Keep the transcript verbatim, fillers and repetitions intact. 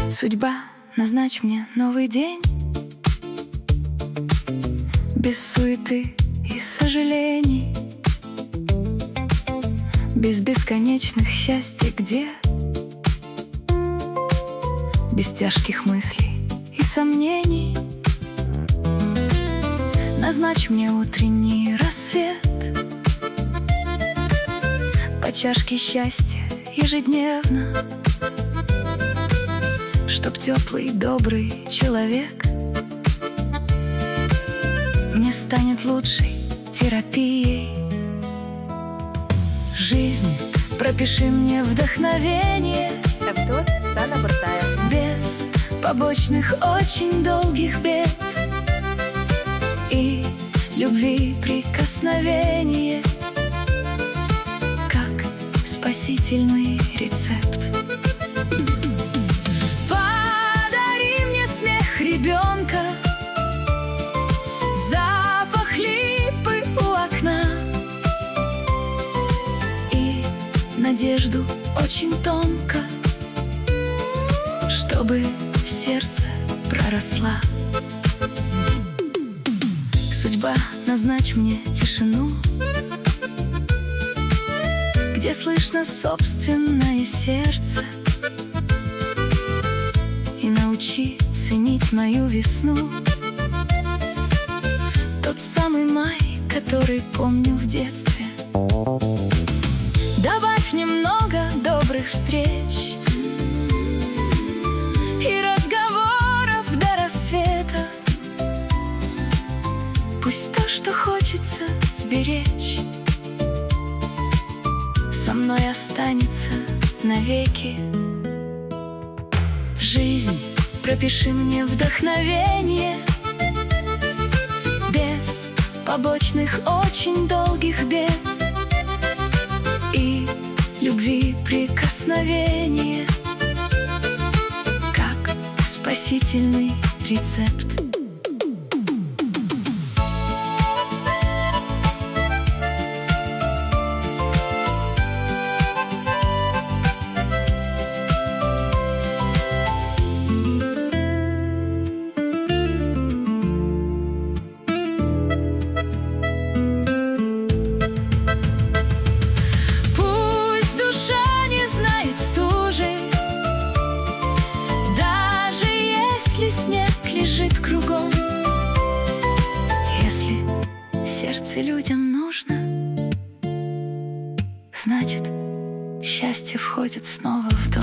Судьба, назначь мне новый день, без суеты и сожалений, без бесконечных счастий, где без тяжких мыслей и сомнений. Назначь мне утренний рассвет, по чашке счастья ежедневно, чтоб теплый, добрый человек мне станет лучшей терапией. Жизнь, пропиши мне вдохновение, Артур Сана Буртаев. без побочных очень долгих бед и любви прикосновение, как спасительный рецепт. Подари мне смех ребенка, запах липы у окна и надежду очень тонко, чтобы в сердце проросла. Судьба, назначь мне тишину, где слышно собственное сердце, и научи ценить мою весну, тот самый май, который помню в детстве. Добавь немного добрых встреч и разговоров до рассвета. Пусть то, что хочется сберечь, со мной останется навеки. Жизнь, пропиши мне вдохновение, без побочных очень долгих бед и любви прикосновение, как спасительный рецепт. Снег лежит кругом, если сердце людям нужно, значит, счастье входит снова в дом.